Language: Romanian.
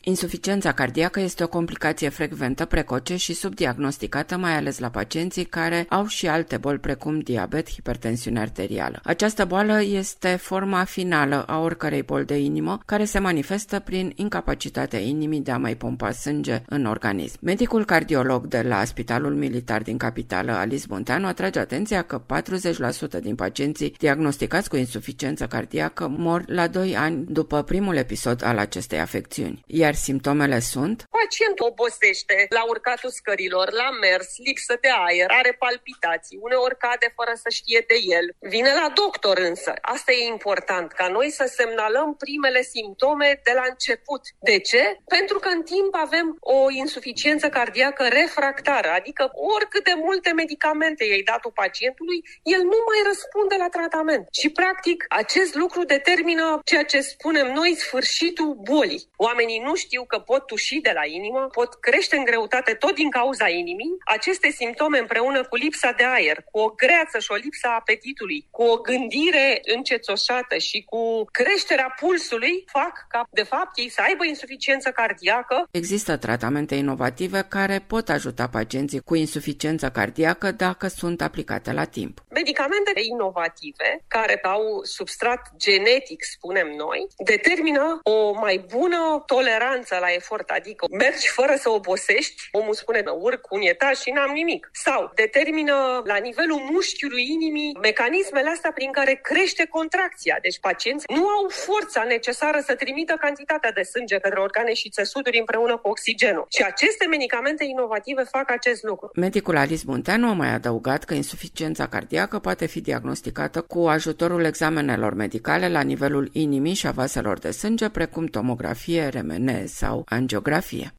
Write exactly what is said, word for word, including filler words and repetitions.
Insuficiența cardiacă este o complicație frecventă, precoce și subdiagnosticată, mai ales la pacienții care au și alte boli precum diabet, hipertensiune arterială. Această boală este forma finală a oricărei boli de inimă, care se manifestă prin incapacitatea inimii de a mai pompa sânge în organism. Medicul cardiolog de la Spitalul Militar din capitală, Alice Bunteanu, atrage atenția că patruzeci la sută din pacienții diagnosticați cu insuficiență cardiacă mor la doi ani după primul episod al acestei afecțiuni. Iar simptomele sunt: pacientul obosește la urcatul scărilor, la mers, lipsă de aer, are palpitații, uneori cade fără să știe de el. Vine la doctor însă. Asta e important, ca noi să semnalăm primele simptome de la început. De ce? Pentru că în timp avem o insuficiență cardiacă refractară, adică oricât de multe medicamente i-ai dat pacientului, el nu mai răspunde la tratament. Și practic acest lucru determină ceea ce spunem noi sfârșitul bolii. Oamenii nu știu că pot tuși de la inimă, pot crește în greutate tot din cauza inimii. Aceste simptome împreună cu lipsa de aer, cu o greață și o lipsa apetitului, cu o gândire încețoșată și cu creșterea pulsului fac ca, de fapt, ei să aibă insuficiență cardiacă. Există tratamente inovative care pot ajuta pacienții cu insuficiență cardiacă dacă sunt aplicate la timp. Medicamente inovative care au substrat genetic, spunem noi, determină o mai bună toleranță la efort, adică mergi fără să obosești, omul spune urc un etaj și n-am nimic. Sau determină la nivelul mușchiului inimii mecanismele astea prin care crește contracția. Deci pacienții nu au forța necesară să trimită cantitatea de sânge către organe și țesuturi împreună cu oxigenul. Și aceste medicamente inovative fac acest lucru. Medicul Alice Bunteanu a mai adăugat că insuficiența cardiacă poate fi diagnosticată cu ajutorul examenelor medicale la nivelul inimii și a vaselor de sânge, precum tomografie, R M N sau angiografie.